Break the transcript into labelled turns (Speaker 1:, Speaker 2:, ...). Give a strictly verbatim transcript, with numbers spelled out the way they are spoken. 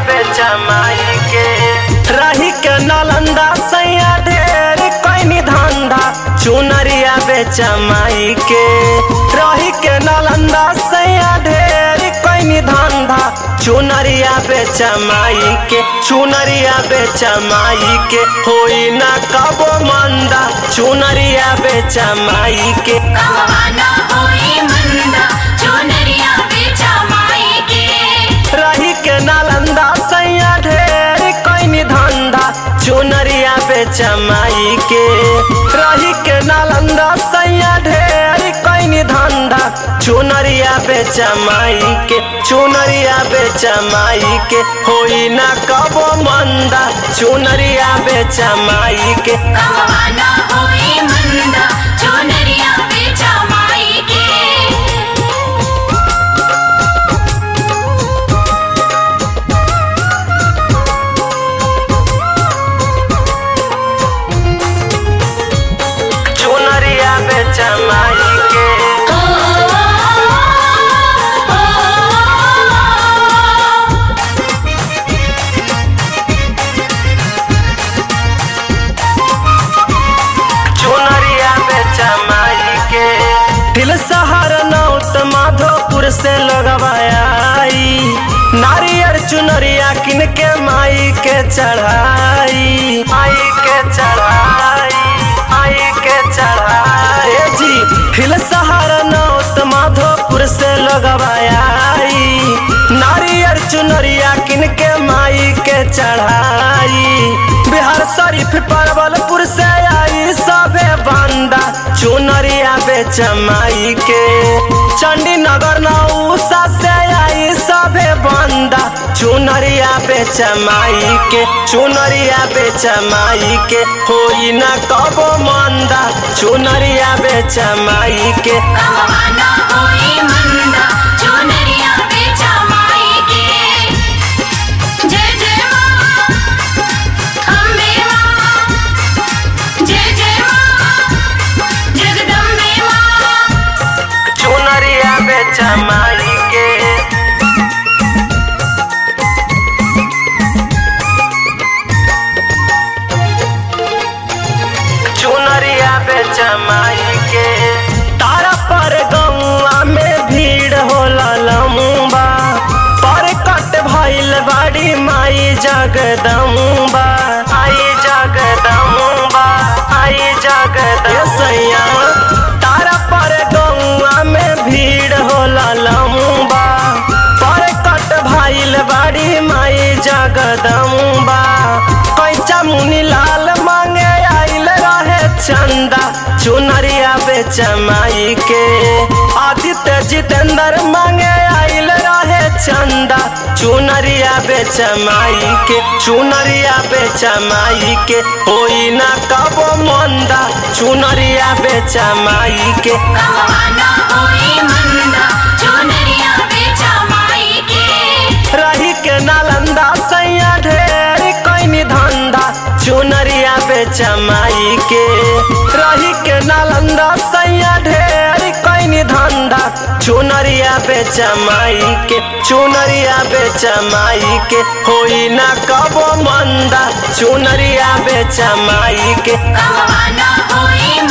Speaker 1: बेचा माई के। रही के नालंदा सैया ढेर कैनी धंधा चुनरिया बेचा माई के। रही के नालंदा सैया ढेर कैनी धंधा चुनरिया बेचा माई के। चुनरिया बेचा माई के होई ना कबो मंदा चुनरिया बेचा माई के। रही के नालंदा सैया ढेर कैनी धंधा चुनरिया बेचा माई के। रही के नालंदा सैया ढेर कैनी धंधा चुनरिया बेचा माई के। चुनरिया बेचा माई के होई ना कबो मंदा चुनरिया बेचा माई के। चुनरिया बेचा माई के। चुनरिया बेचा माई के। दिल शहर नौत माधोपुर से लगवाई नारियर चुनरिया किन के माई के चढ़ाई। माई के चढ़ाई माई के चढ़ाई जी। हिल शहर नौत माधोपुर से लगवाई नारियर चुनरिया किन के माई के चढ़ाई। बिहार शरीफ परवलपुर से आई सबे बंदा चुनरिया बेचा माई के। चंडी नगर नौसा से आई सबे बंदा चुनरिया बेचा माई के। चुनरिया बेचा माई के होई ना कबो मंदा चुनरिया बेचा माई के। चुनरिया बेचा माई के। चुनरिया बेचा माई के। तारा पर गौआ में भीड़ होला लंबा पर कट भइल बाड़ी माई जगदम्बा। आई जगदम्बा आई जगदम्बा। तारा पर गौआ में भीड़ होला लंबा पर कट भइल बाड़ी माई जगदम्बा। कैचा मुनि लाल मांगे आइल रहे चंदा चुनरिया बेचा माई के। आदित्य जितेंद्र मांगे आइल रहे चंदा चुनरिया बेचा माई के। चुनरिया बेचा माई के होई ना कबो मंदा चुनरिया बेचा माई के। रही के नालंदा सैया ढेर कैनी धंधा चुनरिया बेचा माई के। रही के नालंदा सैया ढेर कैनी धंधा चुनरिया बेचा माई के। चुनरिया बेचा माई के होई ना कबो मंदा चुनरिया बेचा माई के।